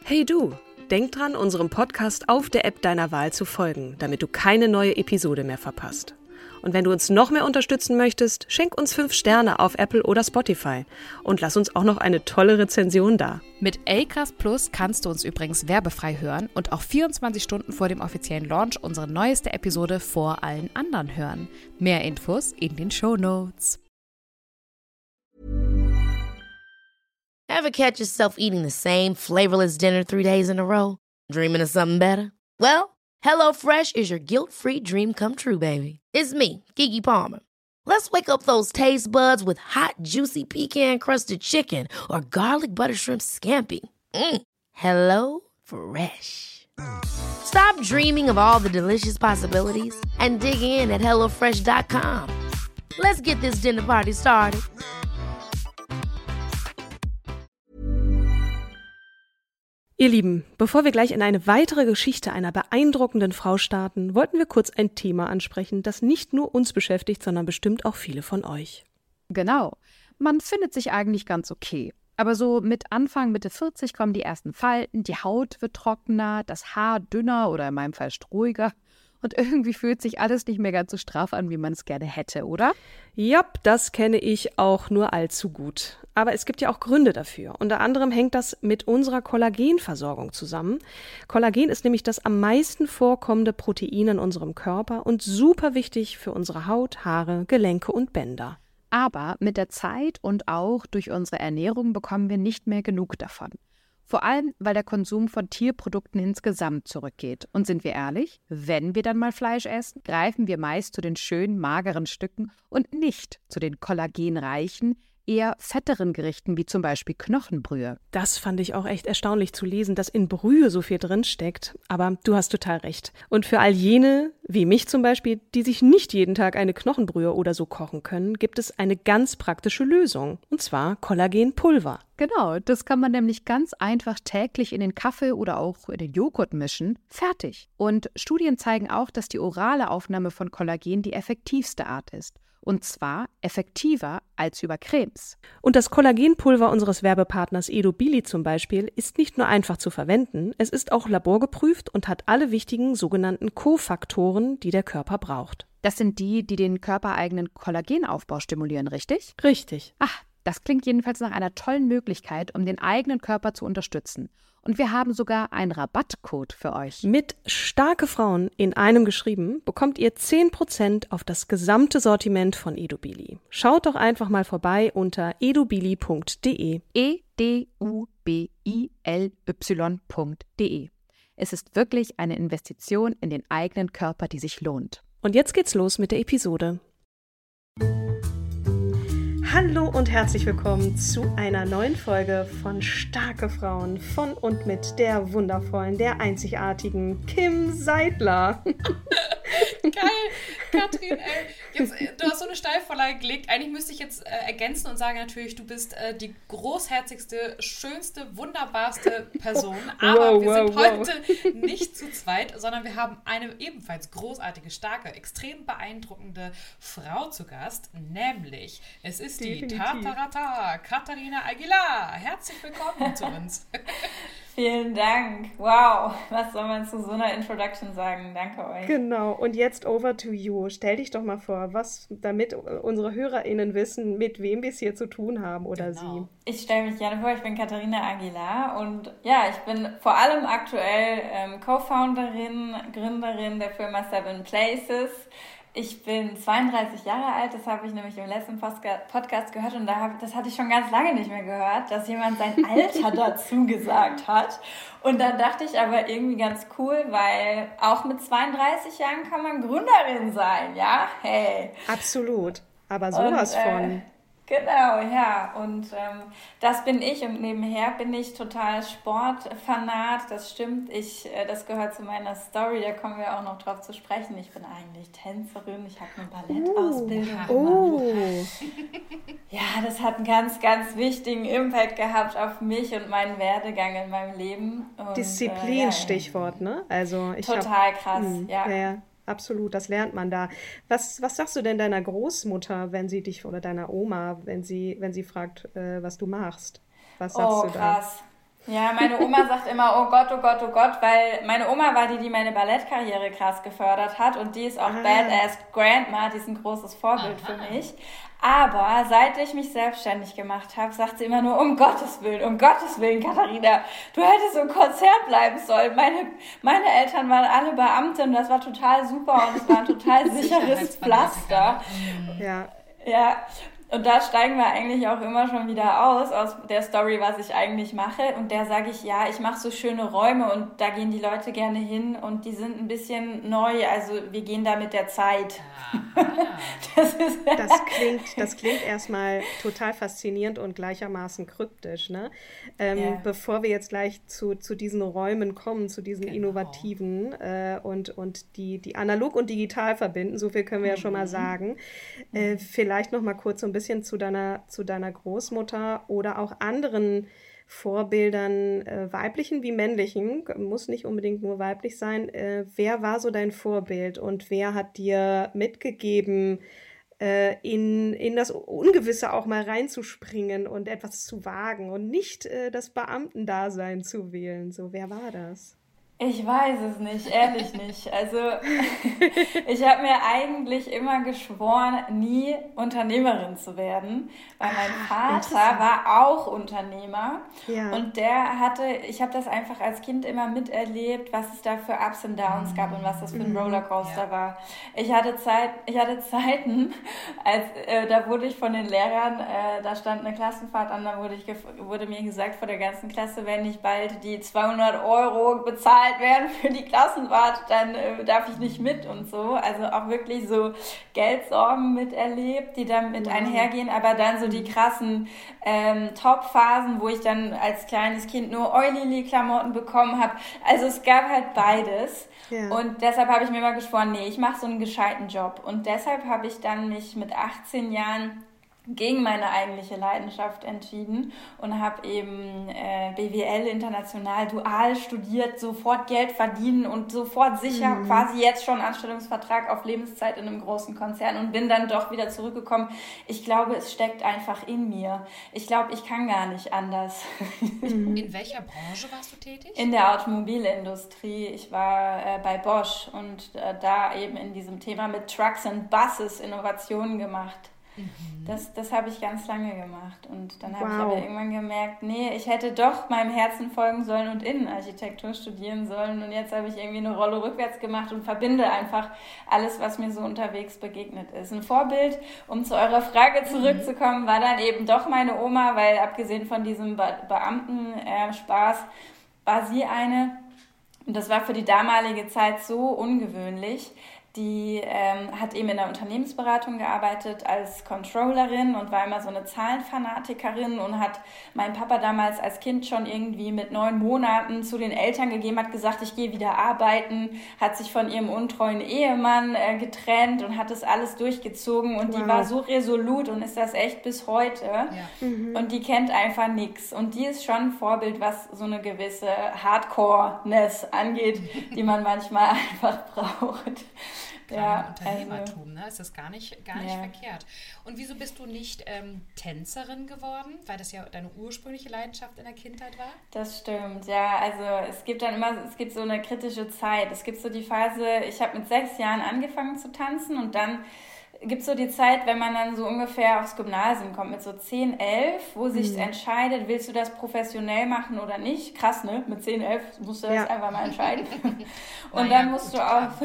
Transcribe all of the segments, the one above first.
Hey du, denk dran, unserem Podcast auf der App deiner Wahl zu folgen, damit du keine neue Episode mehr verpasst. Und wenn du uns noch mehr unterstützen möchtest, schenk uns 5 Sterne auf Apple oder Spotify und lass uns auch noch eine tolle Rezension da. Mit Acast Plus kannst du uns übrigens werbefrei hören und auch 24 Stunden vor dem offiziellen Launch unsere neueste Episode vor allen anderen hören. Mehr Infos in den Shownotes. Ever catch yourself eating the same flavorless dinner 3 days in a row? Dreaming of something better? Well, HelloFresh is your guilt-free dream come true, baby. It's me, Keke Palmer. Let's wake up those taste buds with hot, juicy pecan-crusted chicken or garlic butter shrimp scampi. Hello Fresh. Stop dreaming of all the delicious possibilities and dig in at HelloFresh.com. Let's get this dinner party started. Ihr Lieben, bevor wir gleich in eine weitere Geschichte einer beeindruckenden Frau starten, wollten wir kurz ein Thema ansprechen, das nicht nur uns beschäftigt, sondern bestimmt auch viele von euch. Genau. Man findet sich eigentlich ganz okay. Aber so mit Anfang, Mitte 40 kommen die ersten Falten, die Haut wird trockener, das Haar dünner oder in meinem Fall strohiger. Und irgendwie fühlt sich alles nicht mehr ganz so straff an, wie man es gerne hätte, oder? Jap, das kenne ich auch nur allzu gut. Aber es gibt ja auch Gründe dafür. Unter anderem hängt das mit unserer Kollagenversorgung zusammen. Kollagen ist nämlich das am meisten vorkommende Protein in unserem Körper und super wichtig für unsere Haut, Haare, Gelenke und Bänder. Aber mit der Zeit und auch durch unsere Ernährung bekommen wir nicht mehr genug davon. Vor allem, weil der Konsum von Tierprodukten insgesamt zurückgeht. Und sind wir ehrlich, wenn wir dann mal Fleisch essen, greifen wir meist zu den schönen, mageren Stücken und nicht zu den kollagenreichen, eher fetteren Gerichten wie zum Beispiel Knochenbrühe. Das fand ich auch echt erstaunlich zu lesen, dass in Brühe so viel drin steckt. Aber du hast total recht. Und für all jene, wie mich zum Beispiel, die sich nicht jeden Tag eine Knochenbrühe oder so kochen können, gibt es eine ganz praktische Lösung. Und zwar Kollagenpulver. Genau, das kann man nämlich ganz einfach täglich in den Kaffee oder auch in den Joghurt mischen. Fertig. Und Studien zeigen auch, dass die orale Aufnahme von Kollagen die effektivste Art ist. Und zwar effektiver als über Cremes. Und das Kollagenpulver unseres Werbepartners Edobili zum Beispiel ist nicht nur einfach zu verwenden, es ist auch laborgeprüft und hat alle wichtigen sogenannten Kofaktoren, die der Körper braucht. Das sind die den körpereigenen Kollagenaufbau stimulieren, richtig? Richtig. Ach, das klingt jedenfalls nach einer tollen Möglichkeit, um den eigenen Körper zu unterstützen. Und wir haben sogar einen Rabattcode für euch. Mit starke Frauen in einem geschrieben bekommt ihr 10% auf das gesamte Sortiment von Edobili. Schaut doch einfach mal vorbei unter edobili.de. EDUBILY.de. Es ist wirklich eine Investition in den eigenen Körper, die sich lohnt. Und jetzt geht's los mit der Episode. Hallo und herzlich willkommen zu einer neuen Folge von Starke Frauen von und mit der wundervollen, der einzigartigen Kim Seidler. Geil, Katrin, jetzt, du hast so eine Steilvorlage gelegt. Eigentlich müsste ich jetzt ergänzen und sagen natürlich, du bist die großherzigste, schönste, wunderbarste Person. Aber wir sind heute nicht zu zweit, sondern wir haben eine ebenfalls großartige, starke, extrem beeindruckende Frau zu Gast. Nämlich, es ist die Tatarata, Katharina Aguilar. Herzlich willkommen zu uns. Vielen Dank. Wow, was soll man zu so einer Introduction sagen? Danke euch. Genau, und jetzt over to you. Stell dich doch mal vor, damit unsere HörerInnen wissen, mit wem wir es hier zu tun haben oder sie. Ich stelle mich gerne vor, ich bin Katharina Aguilar und ja, ich bin vor allem aktuell Co-Founderin, Gründerin der Firma Seven Places. Ich bin 32 Jahre alt, das habe ich nämlich im letzten Podcast gehört und das hatte ich schon ganz lange nicht mehr gehört, dass jemand sein Alter dazu gesagt hat. Und dann dachte ich aber irgendwie ganz cool, weil auch mit 32 Jahren kann man Gründerin sein, ja? Hey. Absolut, aber sowas von. Genau, ja. Und das bin ich und nebenher bin ich total Sportfanat. Das stimmt. Das gehört zu meiner Story. Da kommen wir auch noch drauf zu sprechen. Ich bin eigentlich Tänzerin. Ich habe eine Ballettausbildung gemacht. Ja, das hat einen ganz, ganz wichtigen Impact gehabt auf mich und meinen Werdegang in meinem Leben. Und, Disziplin, Stichwort, ne? Also total krass, ja. Absolut, das lernt man da. Was sagst du denn deiner Großmutter, wenn sie dich, oder deiner Oma, wenn sie fragt, was du machst? Was sagst du krass. Ja, meine Oma sagt immer, oh Gott, oh Gott, oh Gott, weil meine Oma war die meine Ballettkarriere krass gefördert hat und die ist auch Badass Grandma, die ist ein großes Vorbild für mich. Aber seit ich mich selbstständig gemacht habe, sagt sie immer nur, um Gottes Willen, Katharina, du hättest im Konzert bleiben sollen. Meine Eltern waren alle Beamte und das war total super und es war ein total sicheres Pflaster. Ja. Ja. Und da steigen wir eigentlich auch immer schon wieder aus der Story, was ich eigentlich mache. Und der sage ich, ja, ich mache so schöne Räume und da gehen die Leute gerne hin und die sind ein bisschen neu. Also wir gehen da mit der Zeit. Das klingt erstmal total faszinierend und gleichermaßen kryptisch. Ne? Bevor wir jetzt gleich zu diesen Räumen kommen, zu diesen innovativen und die analog und digital verbinden, so viel können wir ja schon mal sagen. Vielleicht noch mal kurz so ein bisschen zu deiner Großmutter oder auch anderen Vorbildern, weiblichen wie männlichen, muss nicht unbedingt nur weiblich sein. Wer war so dein Vorbild und wer hat dir mitgegeben, in das Ungewisse auch mal reinzuspringen und etwas zu wagen und nicht das Beamtendasein zu wählen? So, wer war das? Ich weiß es nicht, ehrlich nicht. Also ich habe mir eigentlich immer geschworen, nie Unternehmerin zu werden, weil mein Vater war auch Unternehmer und ich habe das einfach als Kind immer miterlebt, was es da für Ups und Downs gab und was das für ein Rollercoaster war. Ich hatte Zeiten, da wurde ich von den Lehrern, da stand eine Klassenfahrt an, da wurde mir gesagt vor der ganzen Klasse, wenn nicht bald die 200 € bezahlt werden für die Klassenfahrt, dann darf ich nicht mit und so. Also auch wirklich so Geldsorgen miterlebt, die dann mit einhergehen, aber dann so die krassen Top-Phasen, wo ich dann als kleines Kind nur Eulili-Klamotten bekommen habe. Also es gab halt beides. Ja. Und deshalb habe ich mir immer geschworen, nee, ich mache so einen gescheiten Job. Und deshalb habe ich dann mich mit 18 Jahren gegen meine eigentliche Leidenschaft entschieden und habe eben BWL international dual studiert, sofort Geld verdienen und sofort sicher quasi jetzt schon Anstellungsvertrag auf Lebenszeit in einem großen Konzern und bin dann doch wieder zurückgekommen. Ich glaube, es steckt einfach in mir. Ich glaube, ich kann gar nicht anders. In welcher Branche warst du tätig? In der Automobilindustrie. Ich war bei Bosch und da eben in diesem Thema mit Trucks and Buses Innovationen gemacht. Das habe ich ganz lange gemacht und dann habe ich aber irgendwann gemerkt, nee, ich hätte doch meinem Herzen folgen sollen und Innenarchitektur studieren sollen und jetzt habe ich irgendwie eine Rolle rückwärts gemacht und verbinde einfach alles, was mir so unterwegs begegnet ist. Ein Vorbild, um zu eurer Frage zurückzukommen, war dann eben doch meine Oma, weil abgesehen von diesem Beamten-Spaß war sie eine, und das war für die damalige Zeit so ungewöhnlich. Die hat eben in der Unternehmensberatung gearbeitet als Controllerin und war immer so eine Zahlenfanatikerin und hat meinem Papa damals als Kind schon irgendwie mit 9 Monaten zu den Eltern gegeben, hat gesagt, ich gehe wieder arbeiten, hat sich von ihrem untreuen Ehemann getrennt und hat das alles durchgezogen und die war so resolut und ist das echt bis heute und die kennt einfach nichts und die ist schon ein Vorbild, was so eine gewisse Hardcore-ness angeht, die man manchmal einfach braucht. Ja, Unternehmertum, ne? Ist das gar nicht verkehrt. Und wieso bist du nicht Tänzerin geworden? Weil das ja deine ursprüngliche Leidenschaft in der Kindheit war? Das stimmt, ja. Also es gibt so eine kritische Zeit. Es gibt so die Phase, ich habe mit 6 Jahren angefangen zu tanzen und dann gibt es so die Zeit, wenn man dann so ungefähr aufs Gymnasium kommt, mit so 10, 11, wo sich entscheidet, willst du das professionell machen oder nicht? Krass, ne? Mit 10, 11 musst du das einfach mal entscheiden. Und dann musst du auf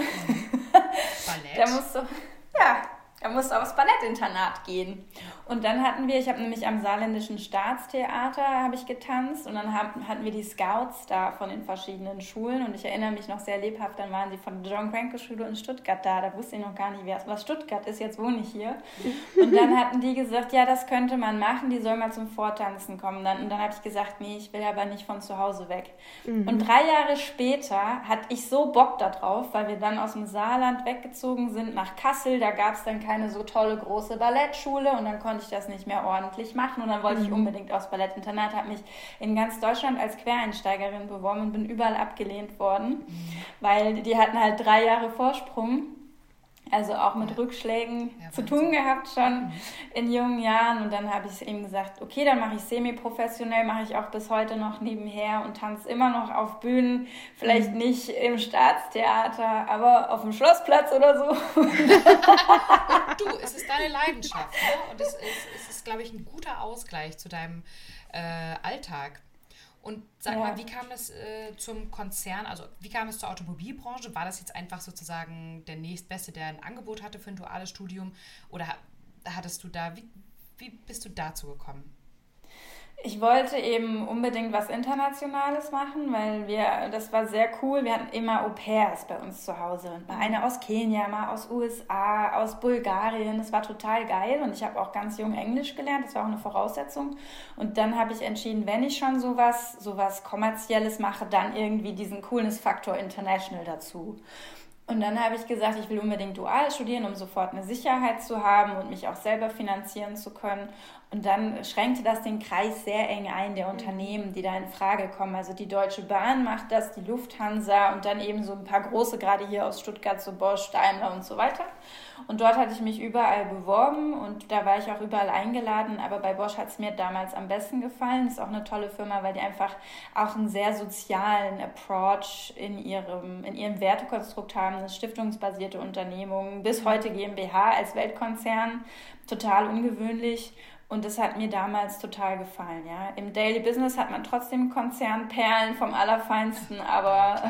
Ballett. Da musst du aufs Ballettinternat gehen. Und dann ich habe nämlich am Saarländischen Staatstheater getanzt und dann hatten wir die Scouts da von den verschiedenen Schulen und ich erinnere mich noch sehr lebhaft, dann waren sie von der John-Cranke-Schule in Stuttgart da wusste ich noch gar nicht, was Stuttgart ist, jetzt wohne ich hier. Und dann hatten die gesagt, ja, das könnte man machen, die soll mal zum Vortanzen kommen. Und dann habe ich gesagt, nee, ich will aber nicht von zu Hause weg. Und 3 Jahre später hatte ich so Bock da drauf, weil wir dann aus dem Saarland weggezogen sind nach Kassel, da gab es dann keine so tolle große Ballettschule und dann konnte ich das nicht mehr ordentlich machen und dann wollte ich unbedingt aufs Ballettinternat, habe mich in ganz Deutschland als Quereinsteigerin beworben und bin überall abgelehnt worden, weil die hatten halt 3 Jahre Vorsprung. Also auch mit Rückschlägen zu tun gehabt schon in jungen Jahren. Und dann habe ich ihm gesagt, okay, dann mache ich semi-professionell, mache ich auch bis heute noch nebenher und tanze immer noch auf Bühnen. Vielleicht nicht im Staatstheater, aber auf dem Schlossplatz oder so. Du, es ist deine Leidenschaft, ne? Und es ist, glaube ich, ein guter Ausgleich zu deinem Alltag. Und sag mal, wie kam das zum Konzern, also wie kam es zur Automobilbranche? War das jetzt einfach sozusagen der Nächstbeste, der ein Angebot hatte für ein duales Studium? Oder hattest du da, wie bist du dazu gekommen? Ich wollte eben unbedingt was Internationales machen, weil das war sehr cool. Wir hatten immer Au-pairs bei uns zu Hause. Mal eine aus Kenia, mal aus USA, aus Bulgarien. Das war total geil und ich habe auch ganz jung Englisch gelernt. Das war auch eine Voraussetzung. Und dann habe ich entschieden, wenn ich schon sowas Kommerzielles mache, dann irgendwie diesen Coolness-Faktor International dazu. Und dann habe ich gesagt, ich will unbedingt dual studieren, um sofort eine Sicherheit zu haben und mich auch selber finanzieren zu können. Und dann schränkte das den Kreis sehr eng ein, der Unternehmen, die da in Frage kommen. Also die Deutsche Bahn macht das, die Lufthansa und dann eben so ein paar große, gerade hier aus Stuttgart, so Bosch, Daimler und so weiter. Und dort hatte ich mich überall beworben und da war ich auch überall eingeladen. Aber bei Bosch hat es mir damals am besten gefallen. Das ist auch eine tolle Firma, weil die einfach auch einen sehr sozialen Approach in ihrem Wertekonstrukt haben. Eine stiftungsbasierte Unternehmung, bis heute GmbH als Weltkonzern, total ungewöhnlich. Und das hat mir damals total gefallen, ja. Im Daily Business hat man trotzdem Konzernperlen vom Allerfeinsten, aber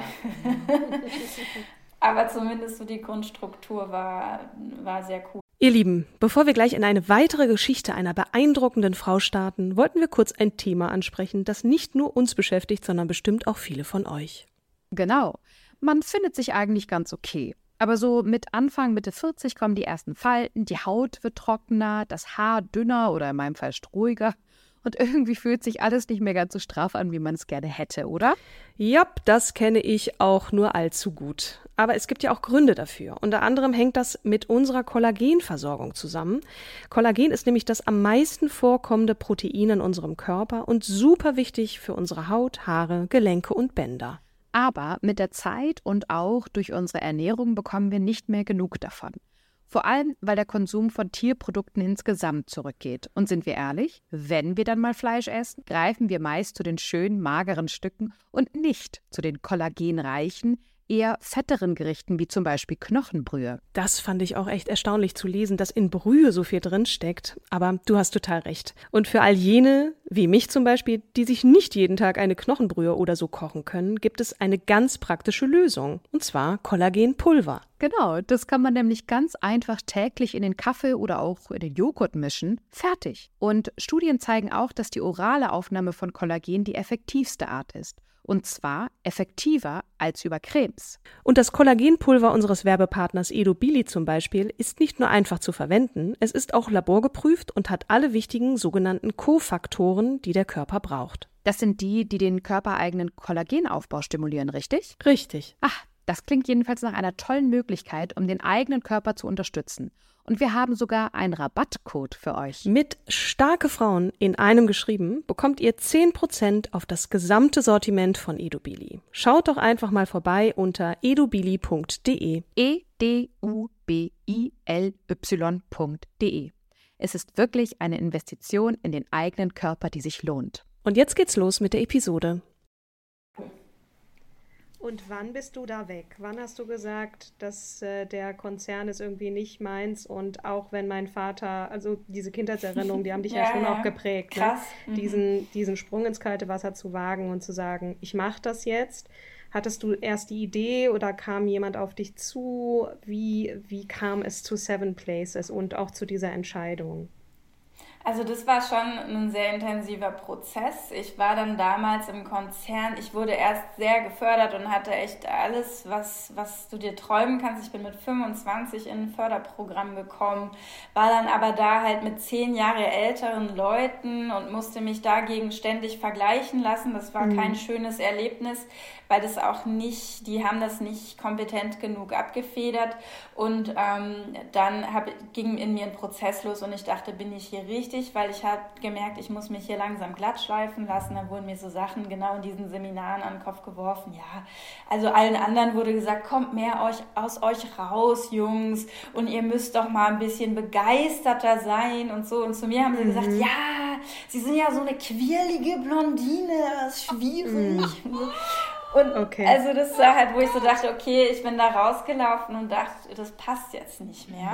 zumindest so die Grundstruktur war sehr cool. Ihr Lieben, bevor wir gleich in eine weitere Geschichte einer beeindruckenden Frau starten, wollten wir kurz ein Thema ansprechen, das nicht nur uns beschäftigt, sondern bestimmt auch viele von euch. Genau. Man findet sich eigentlich ganz okay. Aber so mit Anfang, Mitte 40 kommen die ersten Falten, die Haut wird trockener, das Haar dünner oder in meinem Fall strohiger. Und irgendwie fühlt sich alles nicht mehr ganz so straff an, wie man es gerne hätte, oder? Jap, das kenne ich auch nur allzu gut. Aber es gibt ja auch Gründe dafür. Unter anderem hängt das mit unserer Kollagenversorgung zusammen. Kollagen ist nämlich das am meisten vorkommende Protein in unserem Körper und super wichtig für unsere Haut, Haare, Gelenke und Bänder. Aber mit der Zeit und auch durch unsere Ernährung bekommen wir nicht mehr genug davon. Vor allem, weil der Konsum von Tierprodukten insgesamt zurückgeht. Und sind wir ehrlich, wenn wir dann mal Fleisch essen, greifen wir meist zu den schönen, mageren Stücken und nicht zu den kollagenreichen, eher fetteren Gerichten, wie zum Beispiel Knochenbrühe. Das fand ich auch echt erstaunlich zu lesen, dass in Brühe so viel drin steckt. Aber du hast total recht. Und für all jene, wie mich zum Beispiel, die sich nicht jeden Tag eine Knochenbrühe oder so kochen können, gibt es eine ganz praktische Lösung. Und zwar Kollagenpulver. Genau, das kann man nämlich ganz einfach täglich in den Kaffee oder auch in den Joghurt mischen. Fertig. Und Studien zeigen auch, dass die orale Aufnahme von Kollagen die effektivste Art ist. Und zwar effektiver als über Cremes. Und das Kollagenpulver unseres Werbepartners Edobili zum Beispiel ist nicht nur einfach zu verwenden, es ist auch laborgeprüft und hat alle wichtigen sogenannten Kofaktoren, die der Körper braucht. Das sind die den körpereigenen Kollagenaufbau stimulieren, richtig? Richtig. Ach, das klingt jedenfalls nach einer tollen Möglichkeit, um den eigenen Körper zu unterstützen. Und wir haben sogar einen Rabattcode für euch. Mit Starke Frauen in einem geschrieben bekommt ihr 10% auf das gesamte Sortiment von Edobili. Schaut doch einfach mal vorbei unter edobili.de. EDUBILY.de. Es ist wirklich eine Investition in den eigenen Körper, die sich lohnt. Und jetzt geht's los mit der Episode. Und wann bist du da weg? Wann hast du gesagt, dass der Konzern ist irgendwie nicht meins und auch wenn mein Vater, also diese Kindheitserinnerungen, die haben dich ja schon auch geprägt, krass. Ne? Diesen Sprung ins kalte Wasser zu wagen und zu sagen, ich mache das jetzt. Hattest du erst die Idee oder kam jemand auf dich zu? Wie kam es zu Seven Places und auch zu dieser Entscheidung? Also das war schon ein sehr intensiver Prozess. Ich war dann damals im Konzern. Ich wurde erst sehr gefördert und hatte echt alles, was du dir träumen kannst. Ich bin mit 25 in ein Förderprogramm gekommen, war dann aber da halt mit 10 Jahre älteren Leuten und musste mich dagegen ständig vergleichen lassen. Das war kein schönes Erlebnis, weil das auch nicht, die haben das nicht kompetent genug abgefedert. Und dann ging in mir ein Prozess los und ich dachte, bin ich hier richtig wichtig, weil ich habe gemerkt, ich muss mich hier langsam glatt schleifen lassen. Da wurden mir so Sachen genau in diesen Seminaren an den Kopf geworfen. Ja, also allen anderen wurde gesagt, kommt mehr aus euch raus, Jungs, und ihr müsst doch mal ein bisschen begeisterter sein und so. Und zu mir haben sie gesagt, ja, Sie sind ja so eine quirlige Blondine, das ist schwierig. Und also das war halt, wo ich so dachte, okay, ich bin da rausgelaufen und dachte, das passt jetzt nicht mehr.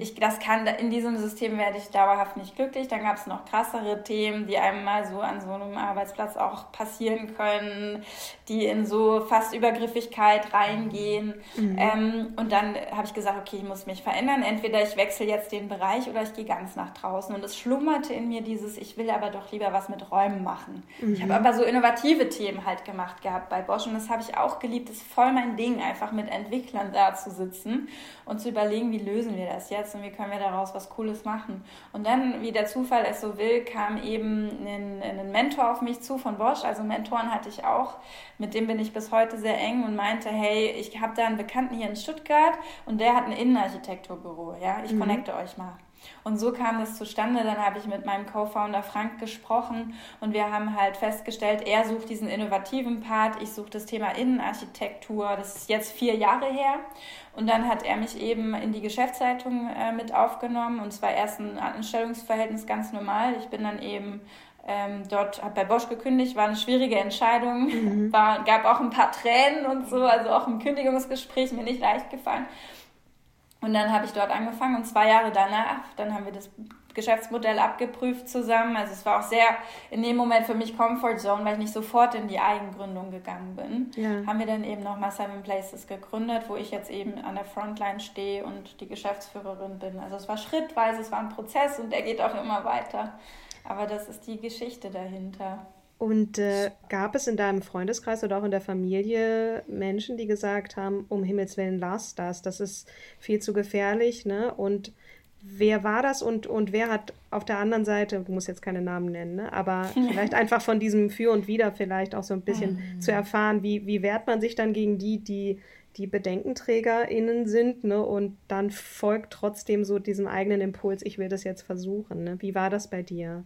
In diesem System werde ich dauerhaft nicht glücklich. Dann gab es noch krassere Themen, die einem mal so an so einem Arbeitsplatz auch passieren können, die in so fast Übergriffigkeit reingehen. Und dann habe ich gesagt, okay, ich muss mich verändern. Entweder ich wechsle jetzt den Bereich oder ich gehe ganz nach draußen. Und es schlummerte in mir dieses, ich will aber doch lieber was mit Räumen machen. Ich habe aber so innovative Themen halt gemacht gehabt bei Bosch. Und das habe ich auch geliebt. Das ist voll mein Ding, einfach mit Entwicklern da zu sitzen und zu überlegen, wie lösen wir das jetzt und wie können wir daraus was Cooles machen. Und dann, wie der Zufall es so will, kam eben ein Mentor auf mich zu von Bosch. Also Mentoren hatte ich auch. Mit dem bin ich bis heute sehr eng und meinte, hey, ich habe da einen Bekannten hier in Stuttgart und der hat ein Innenarchitekturbüro. Ja, ich connecte euch mal. Und so kam das zustande. Dann habe ich mit meinem Co-Founder Frank gesprochen und wir haben halt festgestellt, er sucht diesen innovativen Part, ich suche das Thema Innenarchitektur. Das ist jetzt 4 Jahre her. Und dann hat er mich eben in die Geschäftsleitung mit aufgenommen und zwar erst ein Anstellungsverhältnis ganz normal. Ich bin dann eben dort, habe bei Bosch gekündigt, war eine schwierige Entscheidung, gab auch ein paar Tränen und so, also auch im Kündigungsgespräch mir nicht leicht gefallen. Und dann habe ich dort angefangen und 2 Jahre danach, dann haben wir das Geschäftsmodell abgeprüft zusammen. Also es war auch sehr in dem Moment für mich Comfort Zone, weil ich nicht sofort in die Eigengründung gegangen bin. Ja. Haben wir dann eben nochmal 7 Places gegründet, wo ich jetzt eben an der Frontline stehe und die Geschäftsführerin bin. Also es war schrittweise, es war ein Prozess und der geht auch immer weiter. Aber das ist die Geschichte dahinter. Und gab es in deinem Freundeskreis oder auch in der Familie Menschen, die gesagt haben, um Himmels Willen, lass das ist viel zu gefährlich, ne? Und wer war das und wer hat auf der anderen Seite, du musst jetzt keine Namen nennen, ne? Aber vielleicht einfach von diesem Für und Wider vielleicht auch so ein bisschen zu erfahren, wie wehrt man sich dann gegen die BedenkenträgerInnen sind, ne? Und dann folgt trotzdem so diesem eigenen Impuls, ich will das jetzt versuchen, ne? Wie war das bei dir?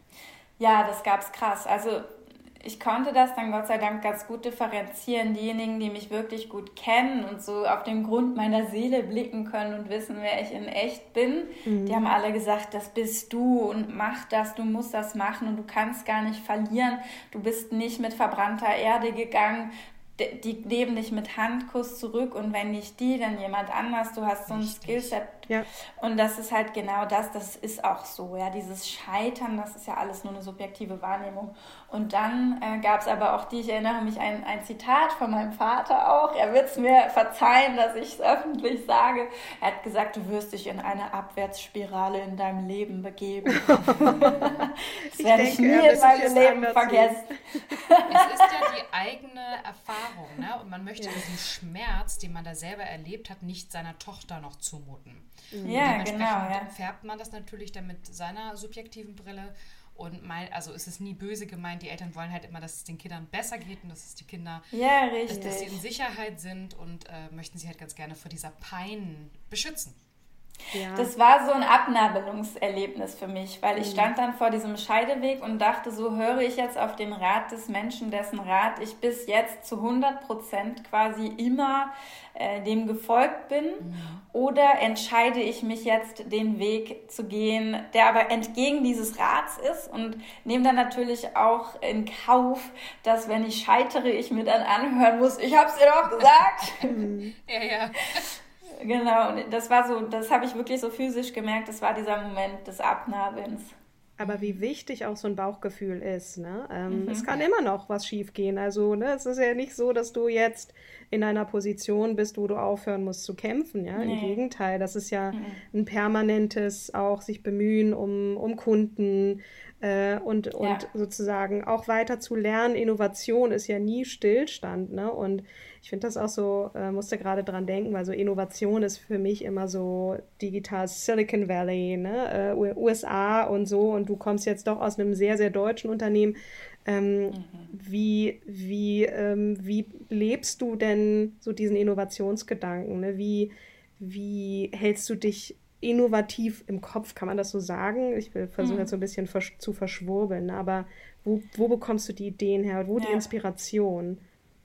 Ja, das gab's krass. Also ich konnte das dann Gott sei Dank ganz gut differenzieren. Diejenigen, die mich wirklich gut kennen und so auf den Grund meiner Seele blicken können und wissen, wer ich in echt bin, die haben alle gesagt, das bist du und mach das, du musst das machen und du kannst gar nicht verlieren. Du bist nicht mit verbrannter Erde gegangen. Die nehmen dich mit Handkuss zurück und wenn nicht die, dann jemand anders. Du hast so ein Skillset. Ja. Und das ist halt genau das ist auch so. Ja, dieses Scheitern, das ist ja alles nur eine subjektive Wahrnehmung. Und dann gab es aber auch ich erinnere mich an ein Zitat von meinem Vater auch. Er wird es mir verzeihen, dass ich es öffentlich sage. Er hat gesagt, du wirst dich in eine Abwärtsspirale in deinem Leben begeben. Das werde ich nie in meinem Leben vergessen. Es ist ja die eigene Erfahrung, ne? Und man möchte diesen Schmerz, den man da selber erlebt hat, nicht seiner Tochter noch zumuten. Ja, genau. Ja. Färbt man das natürlich dann mit seiner subjektiven Brille und also es ist nie böse gemeint, die Eltern wollen halt immer, dass es den Kindern besser geht und dass es die Kinder, dass sie in Sicherheit sind und möchten sie halt ganz gerne vor dieser Pein beschützen. Ja. Das war so ein Abnabelungserlebnis für mich, weil ich stand dann vor diesem Scheideweg und dachte, so höre ich jetzt auf den Rat des Menschen, dessen Rat ich bis jetzt zu 100% quasi immer dem gefolgt bin, oder entscheide ich mich jetzt, den Weg zu gehen, der aber entgegen dieses Rats ist und nehme dann natürlich auch in Kauf, dass wenn ich scheitere, ich mir dann anhören muss, ich hab's dir doch gesagt. Ja. Genau, und das war so, das habe ich wirklich so physisch gemerkt, das war dieser Moment des Abnabelns. Aber wie wichtig auch so ein Bauchgefühl ist, ne? Es kann immer noch was schief gehen. Also, ne, es ist ja nicht so, dass du jetzt in einer Position bist, wo du aufhören musst zu kämpfen, ja? Nee. Im Gegenteil, das ist ja ein permanentes auch sich bemühen um Kunden und sozusagen auch weiter zu lernen. Innovation ist ja nie Stillstand, ne? Und ich finde das auch so, musste gerade dran denken, weil so Innovation ist für mich immer so digital Silicon Valley, ne? USA und so, und du kommst jetzt doch aus einem sehr, sehr deutschen Unternehmen. Wie lebst du denn so diesen Innovationsgedanken? Ne? Wie hältst du dich innovativ im Kopf, kann man das so sagen? Ich versuche jetzt so ein bisschen zu verschwurbeln, aber wo bekommst du die Ideen her? Wo die Inspiration?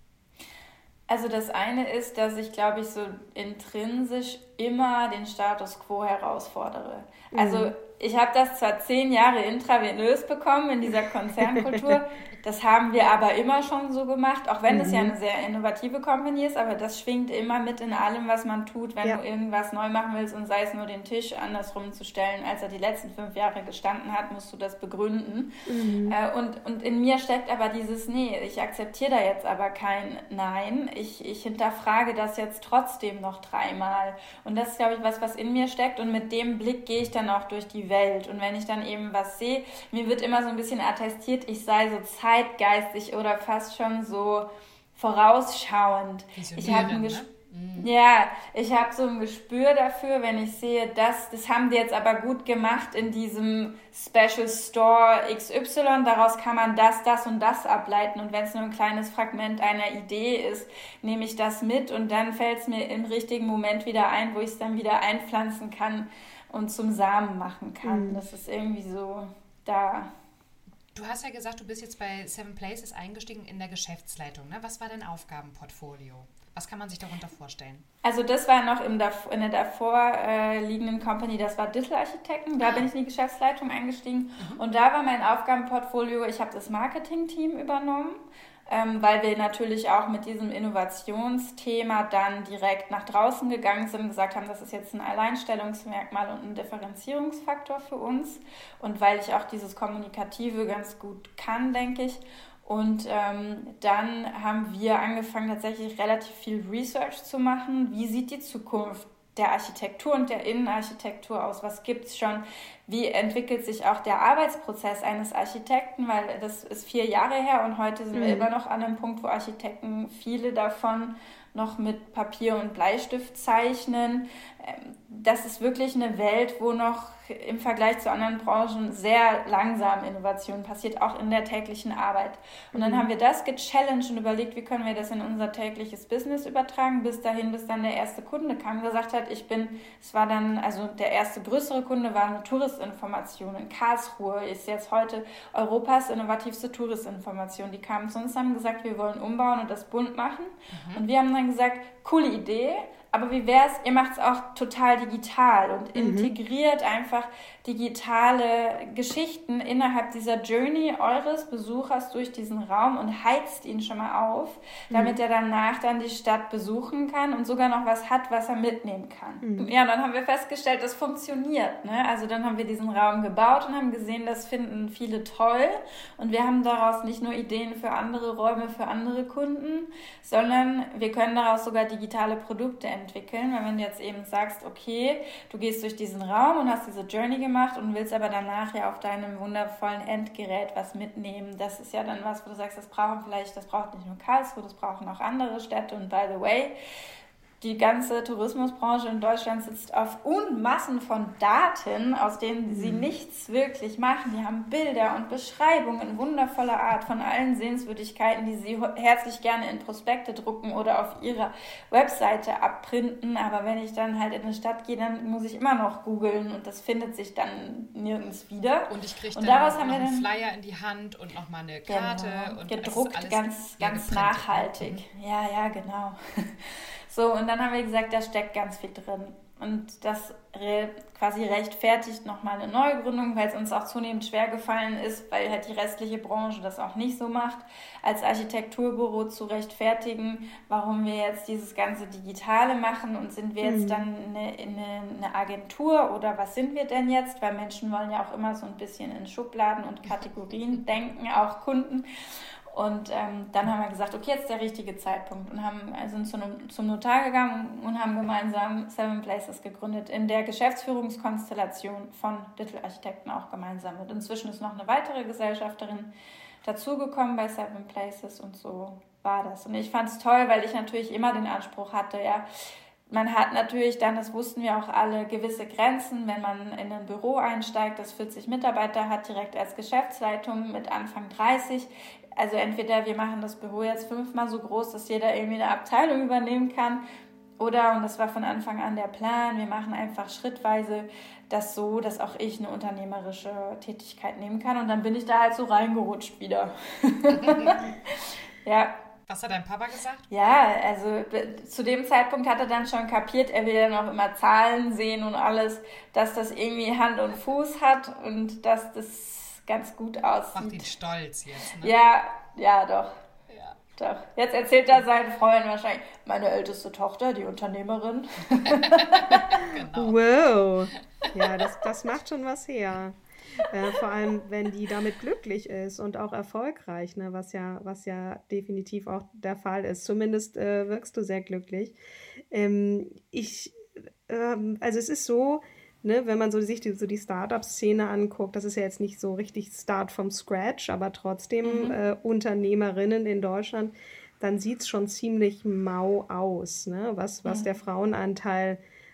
Also das eine ist, dass ich, glaube ich, so intrinsisch immer den Status quo herausfordere. Also ich habe das zwar 10 Jahre intravenös bekommen in dieser Konzernkultur, das haben wir aber immer schon so gemacht, auch wenn es ja eine sehr innovative Company ist, aber das schwingt immer mit in allem, was man tut, wenn du irgendwas neu machen willst und sei es nur den Tisch andersrum zu stellen, als er die letzten 5 Jahre gestanden hat, musst du das begründen. Und in mir steckt aber dieses, nee, ich akzeptiere da jetzt aber kein Nein, ich hinterfrage das jetzt trotzdem noch 3-mal. Und das ist, glaube ich, was in mir steckt und mit dem Blick gehe ich dann auch durch die Welt. Und wenn ich dann eben was sehe, mir wird immer so ein bisschen attestiert, ich sei so zeitgeistig oder fast schon so vorausschauend. Ich habe ich habe so ein Gespür dafür, wenn ich sehe, das haben die jetzt aber gut gemacht in diesem Special Store XY, daraus kann man das und das ableiten und wenn es nur ein kleines Fragment einer Idee ist, nehme ich das mit und dann fällt es mir im richtigen Moment wieder ein, wo ich es dann wieder einpflanzen kann und zum Samen machen kann. Das ist irgendwie so da. Du hast ja gesagt, du bist jetzt bei 7 Places eingestiegen in der Geschäftsleitung. Ne? Was war dein Aufgabenportfolio? Was kann man sich darunter vorstellen? Also das war noch in der davor liegenden Company, das war Digital Architekten. Da bin ich in die Geschäftsleitung eingestiegen. Und da war mein Aufgabenportfolio, ich habe das Marketing-Team übernommen, weil wir natürlich auch mit diesem Innovationsthema dann direkt nach draußen gegangen sind und gesagt haben, das ist jetzt ein Alleinstellungsmerkmal und ein Differenzierungsfaktor für uns. Und weil ich auch dieses Kommunikative ganz gut kann, denke ich. Und dann haben wir angefangen, tatsächlich relativ viel Research zu machen. Wie sieht die Zukunft der Architektur und der Innenarchitektur aus? Was gibt es schon? Wie entwickelt sich auch der Arbeitsprozess eines Architekten? Weil das ist 4 Jahre her und heute sind wir immer noch an einem Punkt, wo Architekten viele davon noch mit Papier und Bleistift zeichnen. Das ist wirklich eine Welt, wo noch im Vergleich zu anderen Branchen sehr langsam Innovation passiert, auch in der täglichen Arbeit. Und dann haben wir das gechallenged und überlegt, wie können wir das in unser tägliches Business übertragen, bis dann der erste Kunde kam und gesagt hat, der erste größere Kunde war eine Touristinformation in Karlsruhe, ist jetzt heute Europas innovativste Touristinformation. Die kamen zu uns und haben gesagt, wir wollen umbauen und das bunt machen. Und wir haben dann gesagt, coole Idee, aber wie wär's, ihr macht es auch total digital und integriert einfach digitale Geschichten innerhalb dieser Journey eures Besuchers durch diesen Raum und heizt ihn schon mal auf, damit er danach dann die Stadt besuchen kann und sogar noch was hat, was er mitnehmen kann. Ja, und dann haben wir festgestellt, das funktioniert. Ne? Also dann haben wir diesen Raum gebaut und haben gesehen, das finden viele toll und wir haben daraus nicht nur Ideen für andere Räume, für andere Kunden, sondern wir können daraus sogar digitale Produkte entwickeln, weil wenn du jetzt eben sagst, okay, du gehst durch diesen Raum und hast diese Journey gemacht und willst aber danach ja auf deinem wundervollen Endgerät was mitnehmen, das ist ja dann was, wo du sagst, das braucht nicht nur Karlsruhe, das brauchen auch andere Städte und by the way, die ganze Tourismusbranche in Deutschland sitzt auf Unmassen von Daten, aus denen sie nichts wirklich machen. Die haben Bilder und Beschreibungen in wundervoller Art von allen Sehenswürdigkeiten, die sie herzlich gerne in Prospekte drucken oder auf ihrer Webseite abprinten. Aber wenn ich dann halt in eine Stadt gehe, dann muss ich immer noch googeln und das findet sich dann nirgends wieder. Und ich kriege dann noch einen Flyer in die Hand und nochmal eine Karte. Genau, und gedruckt, ganz nachhaltig. Ja, genau. So, und dann haben wir gesagt, da steckt ganz viel drin. Und das quasi rechtfertigt nochmal eine Neugründung, weil es uns auch zunehmend schwer gefallen ist, weil halt die restliche Branche das auch nicht so macht, als Architekturbüro zu rechtfertigen, warum wir jetzt dieses ganze Digitale machen und sind wir jetzt dann eine Agentur oder was sind wir denn jetzt? Weil Menschen wollen ja auch immer so ein bisschen in Schubladen und Kategorien denken, auch Kunden. Und dann haben wir gesagt, okay, jetzt ist der richtige Zeitpunkt und sind zum Notar gegangen und haben gemeinsam 7 Places gegründet, in der Geschäftsführungskonstellation von Digital Architekten auch gemeinsam. Und inzwischen ist noch eine weitere Gesellschafterin dazugekommen bei 7 Places und so war das. Und ich fand es toll, weil ich natürlich immer den Anspruch hatte, ja, man hat natürlich dann, das wussten wir auch alle, gewisse Grenzen, wenn man in ein Büro einsteigt, das 40 Mitarbeiter hat, direkt als Geschäftsleitung mit Anfang 30. Also entweder wir machen das Büro jetzt 5-mal so groß, dass jeder irgendwie eine Abteilung übernehmen kann, Oder, und das war von Anfang an der Plan, wir machen einfach schrittweise das so, dass auch ich eine unternehmerische Tätigkeit nehmen kann. Und dann bin ich da halt so reingerutscht wieder. Ja. Was hat dein Papa gesagt? Ja, also zu dem Zeitpunkt hat er dann schon kapiert, er will dann auch immer Zahlen sehen und alles, dass das irgendwie Hand und Fuß hat und dass das ganz gut aussieht. Macht ihn stolz jetzt, ne? Ja, doch. Doch. Jetzt erzählt er seinen Freunden wahrscheinlich, meine älteste Tochter, die Unternehmerin. Genau. Wow. Ja, das macht schon was her. Vor allem, wenn die damit glücklich ist und auch erfolgreich, ne, was ja definitiv auch der Fall ist. Zumindest wirkst du sehr glücklich. Also es ist so, ne, wenn man sich die Startup-Szene anguckt, das ist ja jetzt nicht so richtig Start from Scratch, aber trotzdem Unternehmerinnen in Deutschland, dann sieht es schon ziemlich mau aus, ne, was der Frauenanteil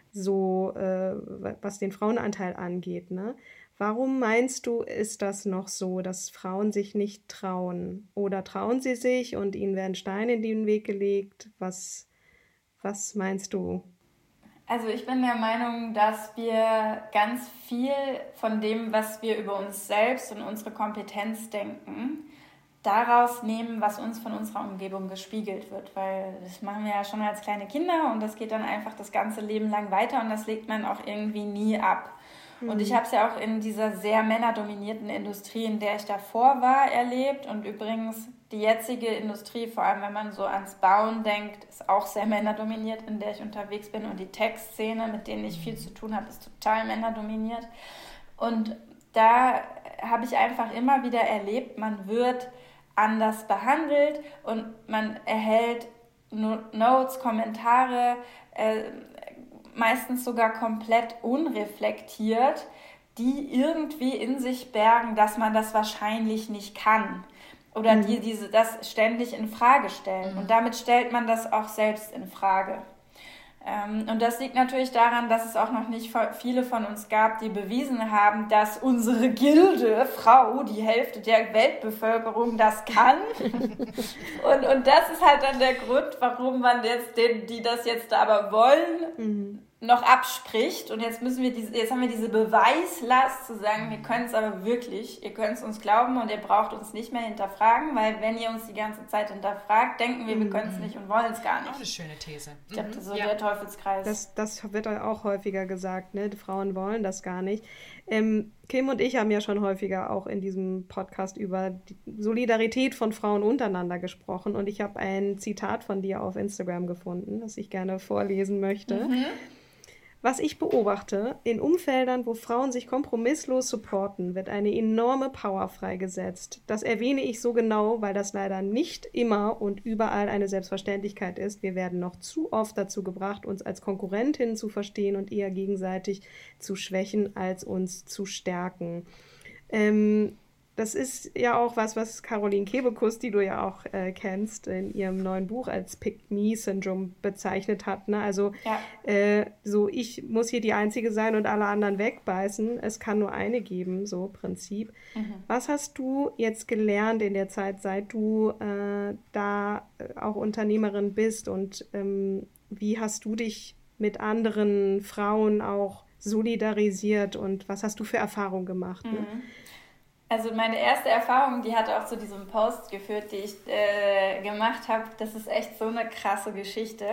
was den Frauenanteil angeht, ne? Warum meinst du, ist das noch so, dass Frauen sich nicht trauen? Oder trauen sie sich und ihnen werden Steine in den Weg gelegt? Was meinst du? Also ich bin der Meinung, dass wir ganz viel von dem, was wir über uns selbst und unsere Kompetenz denken, daraus nehmen, was uns von unserer Umgebung gespiegelt wird. Weil das machen wir ja schon als kleine Kinder und das geht dann einfach das ganze Leben lang weiter und das legt man auch irgendwie nie ab. Und ich habe es ja auch in dieser sehr männerdominierten Industrie, in der ich davor war, erlebt. Und übrigens die jetzige Industrie, vor allem wenn man so ans Bauen denkt, ist auch sehr männerdominiert, in der ich unterwegs bin. Und die Tech-Szene, mit denen ich viel zu tun habe, ist total männerdominiert. Und da habe ich einfach immer wieder erlebt, man wird anders behandelt und man erhält Notes, Kommentare, meistens sogar komplett unreflektiert, die irgendwie in sich bergen, dass man das wahrscheinlich nicht kann oder die das ständig in Frage stellen. Und damit stellt man das auch selbst in Frage. Und das liegt natürlich daran, dass es auch noch nicht viele von uns gab, die bewiesen haben, dass unsere Gilde Frau, die Hälfte der Weltbevölkerung, das kann. Und das ist halt dann der Grund, warum man jetzt denen, die das jetzt aber wollen, noch abspricht. Und jetzt haben wir diese Beweislast zu sagen, wir können es aber wirklich, ihr könnt es uns glauben und ihr braucht uns nicht mehr hinterfragen, weil wenn ihr uns die ganze Zeit hinterfragt, denken wir können es nicht und wollen es gar nicht. Auch eine schöne These. Ich glaube, das ist so der Teufelskreis. Das wird auch häufiger gesagt, ne? Die Frauen wollen das gar nicht. Kim und ich haben ja schon häufiger auch in diesem Podcast über die Solidarität von Frauen untereinander gesprochen und ich habe ein Zitat von dir auf Instagram gefunden, das ich gerne vorlesen möchte. Was ich beobachte, in Umfeldern, wo Frauen sich kompromisslos supporten, wird eine enorme Power freigesetzt. Das erwähne ich so genau, weil das leider nicht immer und überall eine Selbstverständlichkeit ist. Wir werden noch zu oft dazu gebracht, uns als Konkurrentinnen zu verstehen und eher gegenseitig zu schwächen, als uns zu stärken. Das ist ja auch was Caroline Kebekus, die du ja auch kennst, in ihrem neuen Buch als Pick-Me-Syndrom bezeichnet hat. Ne? Also so, ich muss hier die Einzige sein und alle anderen wegbeißen. Es kann nur eine geben, so Prinzip. Was hast du jetzt gelernt in der Zeit, seit du da auch Unternehmerin bist und wie hast du dich mit anderen Frauen auch solidarisiert und was hast du für Erfahrungen gemacht? Ne? Also meine erste Erfahrung, die hat auch zu diesem Post geführt, die ich gemacht habe. Das ist echt so eine krasse Geschichte.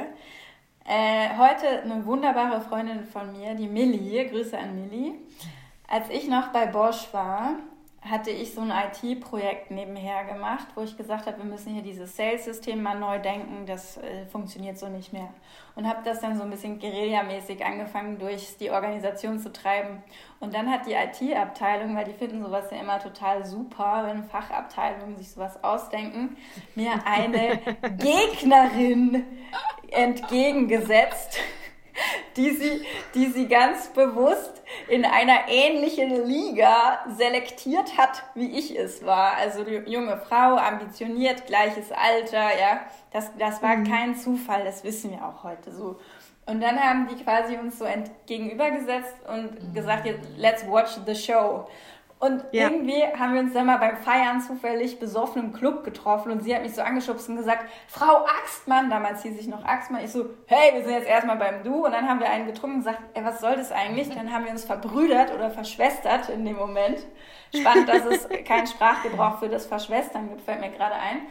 Heute eine wunderbare Freundin von mir, die Millie, Grüße an Millie. Als ich noch bei Bosch war, hatte ich so ein IT-Projekt nebenher gemacht, wo ich gesagt habe, wir müssen hier dieses Sales-System mal neu denken, das funktioniert so nicht mehr. Und habe das dann so ein bisschen guerillamäßig angefangen, durch die Organisation zu treiben. Und dann hat die IT-Abteilung, weil die finden sowas ja immer total super, wenn Fachabteilungen sich sowas ausdenken, mir eine Gegnerin entgegengesetzt, die sie ganz bewusst in einer ähnlichen Liga selektiert hat, wie ich es war. Also die junge Frau, ambitioniert, gleiches Alter, ja. Das war kein Zufall, das wissen wir auch heute so. Und dann haben die quasi uns so gegenübergesetzt und gesagt, let's watch the show. Und irgendwie haben wir uns dann mal beim Feiern zufällig besoffen im Club getroffen und sie hat mich so angeschubst und gesagt, Frau Axtmann, damals hieß ich noch Axtmann, ich so, hey, wir sind jetzt erstmal beim Du und dann haben wir einen getrunken und gesagt, ey, was soll das eigentlich? Dann haben wir uns verbrüdert oder verschwestert in dem Moment. Spannend, dass es keinen Sprachgebrauch für das Verschwestern gibt, fällt mir gerade ein.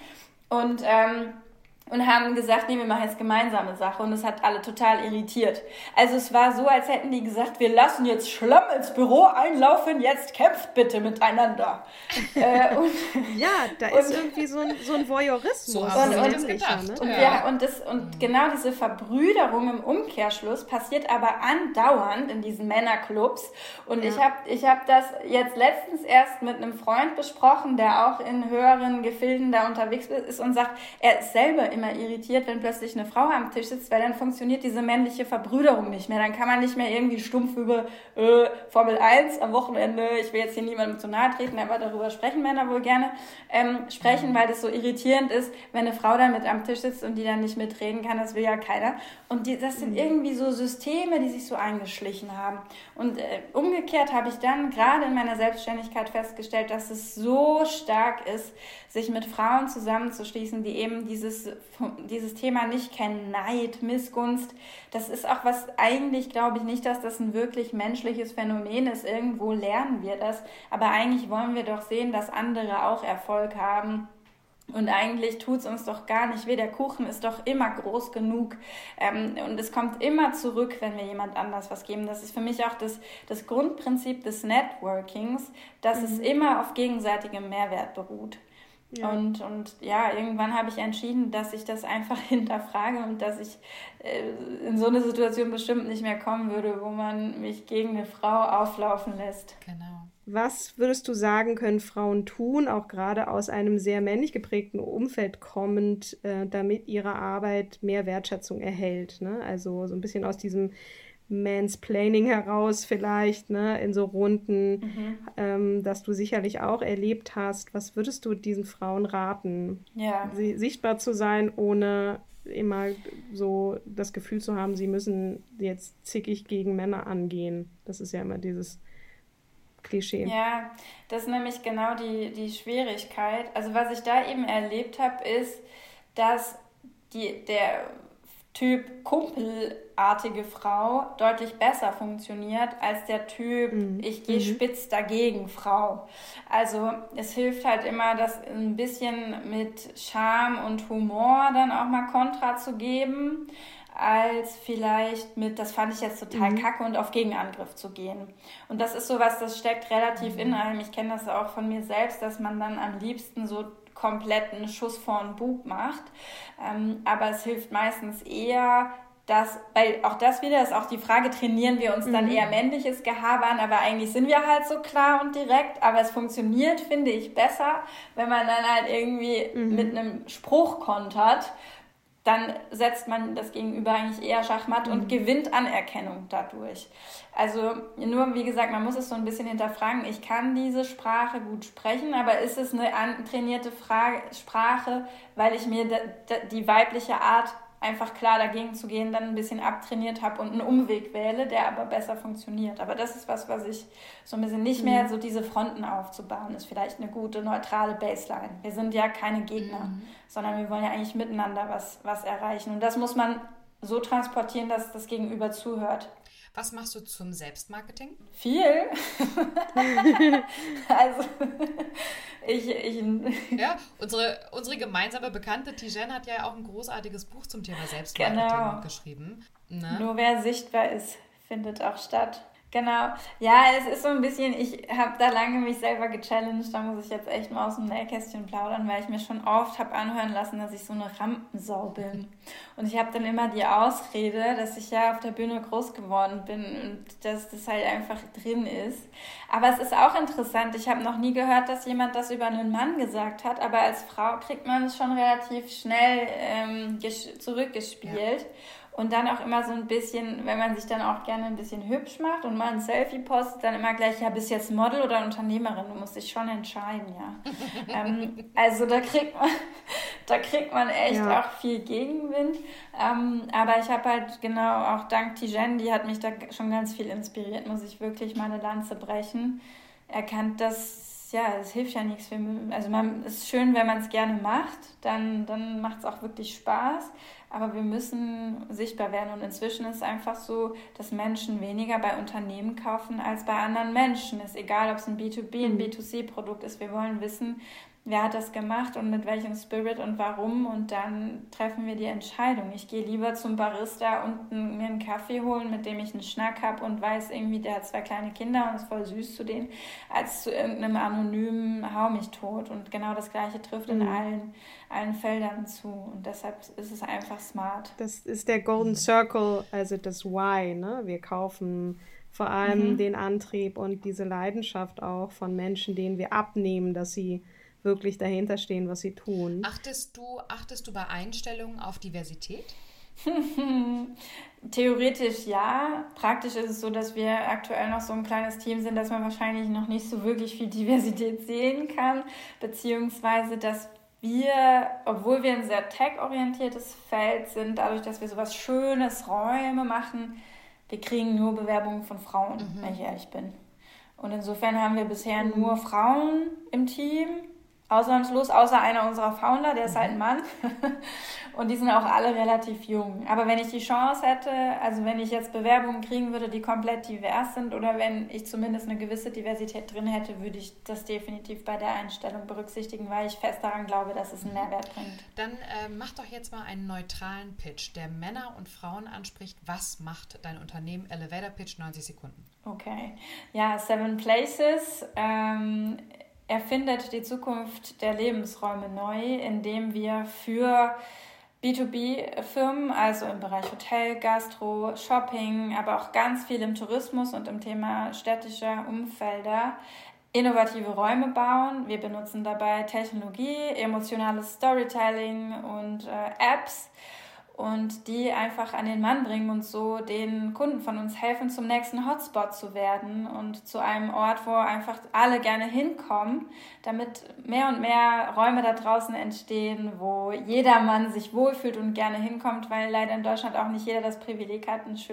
Und haben gesagt, nee, wir machen jetzt gemeinsame Sache und es hat alle total irritiert. Also es war so, als hätten die gesagt, wir lassen jetzt Schlamm ins Büro einlaufen, jetzt kämpft bitte miteinander. Da ist irgendwie so ein Voyeurismus. So haben wir das gedacht. Und genau diese Verbrüderung im Umkehrschluss passiert aber andauernd in diesen Männerclubs. Und ich hab das jetzt letztens erst mit einem Freund besprochen, der auch in höheren Gefilden da unterwegs ist und sagt, er ist selber immer irritiert, wenn plötzlich eine Frau am Tisch sitzt, weil dann funktioniert diese männliche Verbrüderung nicht mehr. Dann kann man nicht mehr irgendwie stumpf über Formel 1 am Wochenende, ich will jetzt hier niemandem zu nahe treten, aber darüber sprechen Männer wohl gerne, sprechen, weil das so irritierend ist, wenn eine Frau da mit am Tisch sitzt und die dann nicht mitreden kann, das will ja keiner. Und das sind irgendwie so Systeme, die sich so eingeschlichen haben. Und umgekehrt habe ich dann gerade in meiner Selbstständigkeit festgestellt, dass es so stark ist, sich mit Frauen zusammenzuschließen, die eben dieses Thema nicht kennen, Neid, Missgunst. Das ist auch was, eigentlich glaube ich nicht, dass das ein wirklich menschliches Phänomen ist. Irgendwo lernen wir das. Aber eigentlich wollen wir doch sehen, dass andere auch Erfolg haben. Und eigentlich tut es uns doch gar nicht weh. Der Kuchen ist doch immer groß genug. Und es kommt immer zurück, wenn wir jemand anders was geben. Das ist für mich auch das Grundprinzip des Networkings, dass es immer auf gegenseitigem Mehrwert beruht. Ja. Und irgendwann habe ich entschieden, dass ich das einfach hinterfrage und dass ich in so eine Situation bestimmt nicht mehr kommen würde, wo man mich gegen eine Frau auflaufen lässt. Genau. Was würdest du sagen, können Frauen tun, auch gerade aus einem sehr männlich geprägten Umfeld kommend, damit ihre Arbeit mehr Wertschätzung erhält? Ne? Also so ein bisschen aus diesem Mansplaining heraus vielleicht, ne, in so Runden, das du sicherlich auch erlebt hast. Was würdest du diesen Frauen raten? Ja. Sichtbar zu sein, ohne immer so das Gefühl zu haben, sie müssen jetzt zickig gegen Männer angehen. Das ist ja immer dieses Klischee. Ja, das ist nämlich genau die Schwierigkeit. Also was ich da eben erlebt habe, ist, dass der Typ kumpelartige Frau deutlich besser funktioniert als der Typ ich gehe spitz dagegen Frau. Also es hilft halt immer, das ein bisschen mit Charme und Humor dann auch mal Kontra zu geben, als vielleicht mit, das fand ich jetzt total kacke, und auf Gegenangriff zu gehen. Und das ist sowas, das steckt relativ in einem. Ich kenne das auch von mir selbst, dass man dann am liebsten so kompletten Schuss vor den Bug macht. Aber es hilft meistens eher, weil auch das wieder ist auch die Frage, trainieren wir uns dann eher männliches Gehabe an, aber eigentlich sind wir halt so klar und direkt, aber es funktioniert, finde ich, besser, wenn man dann halt irgendwie mit einem Spruch kontert, dann setzt man das Gegenüber eigentlich eher Schachmatt und gewinnt Anerkennung dadurch. Also nur, wie gesagt, man muss es so ein bisschen hinterfragen. Ich kann diese Sprache gut sprechen, aber ist es eine antrainierte Sprache, weil ich mir die weibliche Art, einfach klar dagegen zu gehen, dann ein bisschen abtrainiert habe und einen Umweg wähle, der aber besser funktioniert. Aber das ist was ich so ein bisschen nicht mehr, so diese Fronten aufzubauen, ist vielleicht eine gute, neutrale Baseline. Wir sind ja keine Gegner, sondern wir wollen ja eigentlich miteinander was erreichen. Und das muss man so transportieren, dass das Gegenüber zuhört. Was machst du zum Selbstmarketing? Viel. Also, Ja, unsere gemeinsame Bekannte Tijen hat ja auch ein großartiges Buch zum Thema Selbstmarketing geschrieben. Ne? Nur wer sichtbar ist, findet auch statt. Genau. Ja, es ist so ein bisschen, ich habe da lange mich selber gechallenged, da muss ich jetzt echt mal aus dem Nähkästchen plaudern, weil ich mir schon oft habe anhören lassen, dass ich so eine Rampensau bin. Und ich habe dann immer die Ausrede, dass ich ja auf der Bühne groß geworden bin und dass das halt einfach drin ist. Aber es ist auch interessant, ich habe noch nie gehört, dass jemand das über einen Mann gesagt hat, aber als Frau kriegt man es schon relativ schnell zurückgespielt. Ja. Und dann auch immer so ein bisschen, wenn man sich dann auch gerne ein bisschen hübsch macht und mal ein Selfie postet, dann immer gleich, ja, bist du jetzt Model oder Unternehmerin? Du musst dich schon entscheiden, ja. Also da kriegt man echt auch viel Gegenwind. Aber ich habe halt genau auch dank Tijen, die hat mich da schon ganz viel inspiriert, muss ich wirklich mal eine Lanze brechen. erkannt, dass es hilft ja nichts. Also es ist schön, wenn man es gerne macht, dann macht es auch wirklich Spaß. Aber wir müssen sichtbar werden. Und inzwischen ist es einfach so, dass Menschen weniger bei Unternehmen kaufen als bei anderen Menschen. Ist egal, ob es ein B2B, ein B2C-Produkt ist. Wir wollen wissen, wer hat das gemacht und mit welchem Spirit und warum. Und dann treffen wir die Entscheidung. Ich gehe lieber zum Barista und mir einen Kaffee holen, mit dem ich einen Schnack habe und weiß irgendwie, der hat 2 kleine Kinder und ist voll süß zu denen, als zu irgendeinem anonymen Hau mich tot. Und genau das Gleiche trifft in allen Feldern zu. Und deshalb ist es einfach smart. Das ist der Golden Circle, also das Why, ne? Wir kaufen vor allem den Antrieb und diese Leidenschaft auch von Menschen, denen wir abnehmen, dass sie wirklich dahinter stehen, was sie tun. Achtest du bei Einstellungen auf Diversität? Theoretisch ja. Praktisch ist es so, dass wir aktuell noch so ein kleines Team sind, dass man wahrscheinlich noch nicht so wirklich viel Diversität sehen kann, beziehungsweise dass wir, obwohl wir ein sehr tech-orientiertes Feld sind, dadurch, dass wir sowas Schönes, Räume machen, wir kriegen nur Bewerbungen von Frauen, wenn ich ehrlich bin. Und insofern haben wir bisher nur Frauen im Team, ausnahmslos, außer einer unserer Founder, der ist halt ein Mann. Und die sind auch alle relativ jung. Aber wenn ich die Chance hätte, also wenn ich jetzt Bewerbungen kriegen würde, die komplett divers sind, oder wenn ich zumindest eine gewisse Diversität drin hätte, würde ich das definitiv bei der Einstellung berücksichtigen, weil ich fest daran glaube, dass es einen Mehrwert bringt. Dann mach doch jetzt mal einen neutralen Pitch, der Männer und Frauen anspricht. Was macht dein Unternehmen? Elevator Pitch, 90 Sekunden. Okay. Ja, 7 Places erfindet die Zukunft der Lebensräume neu, indem wir für B2B-Firmen, also im Bereich Hotel, Gastro, Shopping, aber auch ganz viel im Tourismus und im Thema städtischer Umfelder, innovative Räume bauen. Wir benutzen dabei Technologie, emotionales Storytelling und Apps und die einfach an den Mann bringen und so den Kunden von uns helfen, zum nächsten Hotspot zu werden und zu einem Ort, wo einfach alle gerne hinkommen, damit mehr und mehr Räume da draußen entstehen, wo jedermann sich wohlfühlt und gerne hinkommt, weil leider in Deutschland auch nicht jeder das Privileg hat, ein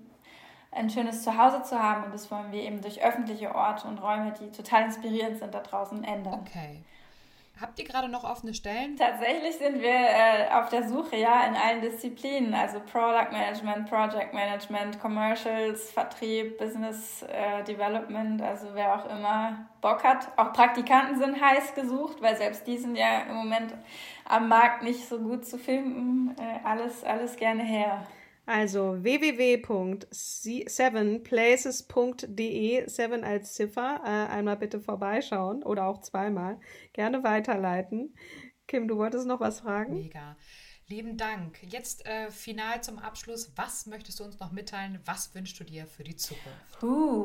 schönes Zuhause zu haben, und das wollen wir eben durch öffentliche Orte und Räume, die total inspirierend sind, da draußen ändern. Okay. Habt ihr gerade noch offene Stellen? Tatsächlich sind wir auf der Suche, ja, in allen Disziplinen, also Product Management, Project Management, Commercials, Vertrieb, Business Development, also wer auch immer Bock hat. Auch Praktikanten sind heiß gesucht, weil selbst die sind ja im Moment am Markt nicht so gut zu finden. Alles gerne her. Also www.7places.de, 7 als Ziffer, einmal bitte vorbeischauen oder auch zweimal, gerne weiterleiten. Kim, du wolltest noch was fragen? Mega. Lieben Dank. Jetzt final zum Abschluss. Was möchtest du uns noch mitteilen? Was wünschst du dir für die Zukunft?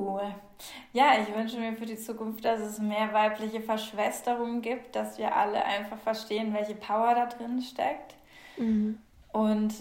Ja, ich wünsche mir für die Zukunft, dass es mehr weibliche Verschwesterung gibt, dass wir alle einfach verstehen, welche Power da drin steckt. Und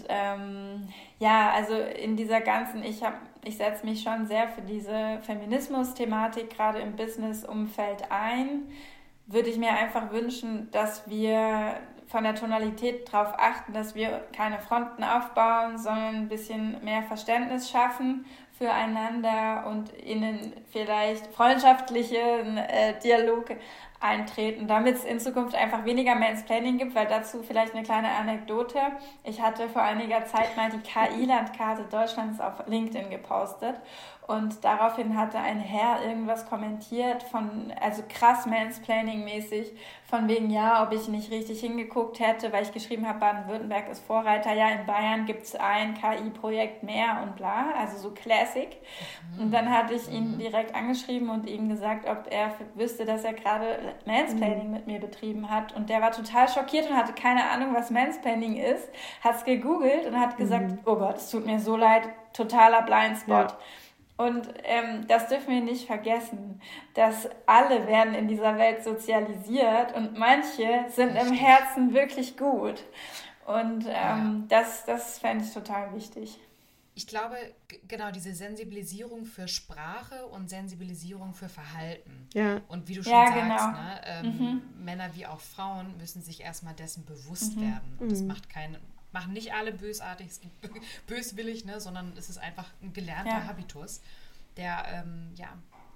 also in dieser ganzen, ich setze mich schon sehr für diese Feminismus-Thematik gerade im Business-Umfeld ein, würde ich mir einfach wünschen, dass wir von der Tonalität darauf achten, dass wir keine Fronten aufbauen, sondern ein bisschen mehr Verständnis schaffen füreinander und in vielleicht freundschaftlichen Dialog eintreten, damit es in Zukunft einfach weniger Mansplaining gibt, weil dazu vielleicht eine kleine Anekdote. Ich hatte vor einiger Zeit mal die KI-Landkarte Deutschlands auf LinkedIn gepostet und daraufhin hatte ein Herr irgendwas kommentiert also krass Mansplaining-mäßig, von wegen, ja, ob ich nicht richtig hingeguckt hätte, weil ich geschrieben habe, Baden-Württemberg ist Vorreiter, ja, in Bayern gibt es ein KI-Projekt mehr und bla, also so Classic. Und dann hatte ich ihn direkt angeschrieben und ihm gesagt, ob er wüsste, dass er gerade Mansplaining mit mir betrieben hat. Und der war total schockiert und hatte keine Ahnung, was Mansplaining ist, hat es gegoogelt und hat gesagt, oh Gott, es tut mir so leid, totaler Blindspot. Ja. Und das dürfen wir nicht vergessen, dass alle werden in dieser Welt sozialisiert und manche sind im Herzen wirklich gut. Und das fände ich total wichtig. Ich glaube, genau, diese Sensibilisierung für Sprache und Sensibilisierung für Verhalten. Ja. Und wie du schon sagst, genau. Ne, Männer wie auch Frauen müssen sich erstmal dessen bewusst werden. Und das machen nicht alle bösartig, böswillig, ne, sondern es ist einfach ein gelernter Habitus, der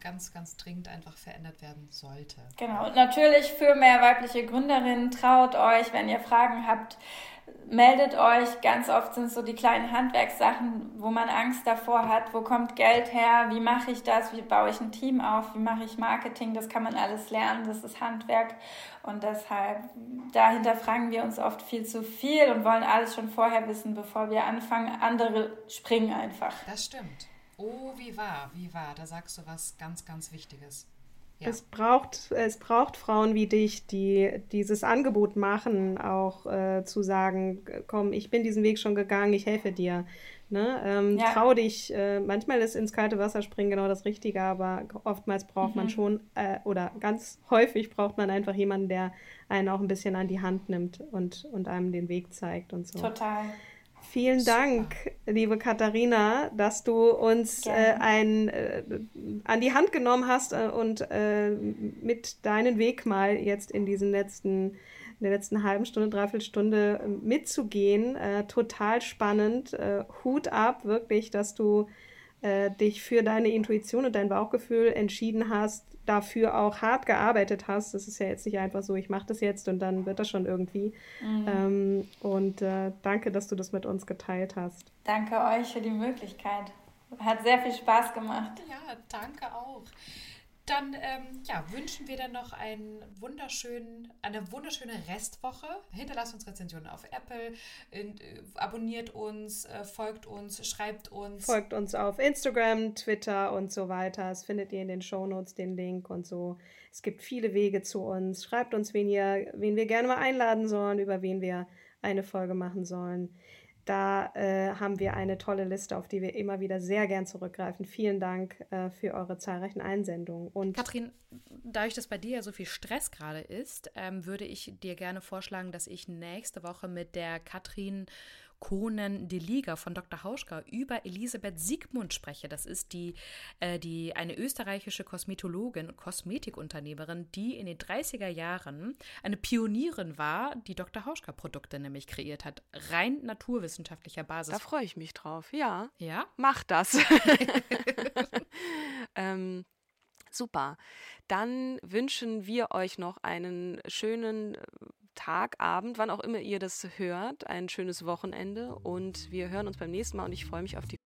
ganz, ganz dringend einfach verändert werden sollte. Genau, und natürlich für mehr weibliche Gründerinnen, traut euch, wenn ihr Fragen habt, meldet euch. Ganz oft sind es so die kleinen Handwerkssachen, wo man Angst davor hat, wo kommt Geld her, wie mache ich das, wie baue ich ein Team auf, wie mache ich Marketing, das kann man alles lernen, das ist Handwerk und deshalb, dahinter fragen wir uns oft viel zu viel und wollen alles schon vorher wissen, bevor wir anfangen. Andere springen einfach. Das stimmt. Oh, wie wahr, da sagst du was ganz, ganz Wichtiges. Ja. Es braucht Frauen wie dich, die dieses Angebot machen, auch zu sagen, komm, ich bin diesen Weg schon gegangen, ich helfe dir. Ne? Trau dich, manchmal ist ins kalte Wasser springen genau das Richtige, aber oftmals braucht man schon, oder ganz häufig braucht man einfach jemanden, der einen auch ein bisschen an die Hand nimmt und einem den Weg zeigt und so. Total. Vielen Dank, liebe Katharina, dass du uns an die Hand genommen hast und mit deinen Weg mal jetzt in der letzten halben Stunde, Dreiviertelstunde mitzugehen. Total spannend. Hut ab, wirklich, dass du dich für deine Intuition und dein Bauchgefühl entschieden hast, dafür auch hart gearbeitet hast. Das ist ja jetzt nicht einfach so, ich mache das jetzt und dann wird das schon irgendwie. Danke, dass du das mit uns geteilt hast. Danke euch für die Möglichkeit. Hat sehr viel Spaß gemacht. Ja, danke auch. Dann wünschen wir dann noch eine wunderschöne Restwoche. Hinterlasst uns Rezensionen auf Apple, abonniert uns, folgt uns, schreibt uns. Folgt uns auf Instagram, Twitter und so weiter. Das findet ihr in den Shownotes, den Link und so. Es gibt viele Wege zu uns. Schreibt uns, wen wir gerne mal einladen sollen, über wen wir eine Folge machen sollen. Da haben wir eine tolle Liste, auf die wir immer wieder sehr gern zurückgreifen. Vielen Dank für eure zahlreichen Einsendungen. Und Katrin, dadurch, dass bei dir ja so viel Stress gerade ist, würde ich dir gerne vorschlagen, dass ich nächste Woche mit der Katrin Kohnen-Deliger von Dr. Hauschka über Elisabeth Siegmund spreche. Das ist eine österreichische Kosmetologin und Kosmetikunternehmerin, die in den 30er Jahren eine Pionierin war, die Dr. Hauschka-Produkte nämlich kreiert hat. Rein naturwissenschaftlicher Basis. da freue ich mich drauf. Ja, Ja? mach das. Super. Dann wünschen wir euch noch einen schönen Tag, Abend, wann auch immer ihr das hört, ein schönes Wochenende und wir hören uns beim nächsten Mal und ich freue mich auf die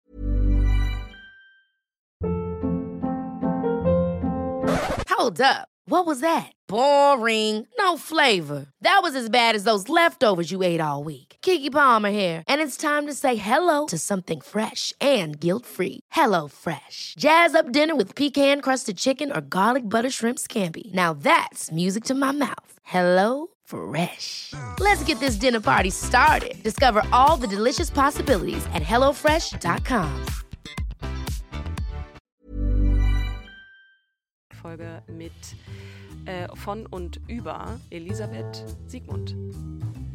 Hold up. What was that? Boring. No flavor. That was as bad as those leftovers you ate all week. Keke Palmer here, and it's time to say hello to something fresh and guilt-free. HelloFresh. Jazz up dinner with pecan-crusted chicken or garlic butter shrimp scampi. Now that's music to my mouth. HelloFresh. Let's get this dinner party started. Discover all the delicious possibilities at HelloFresh.com. Folge mit von und über Elisabeth Siegmund.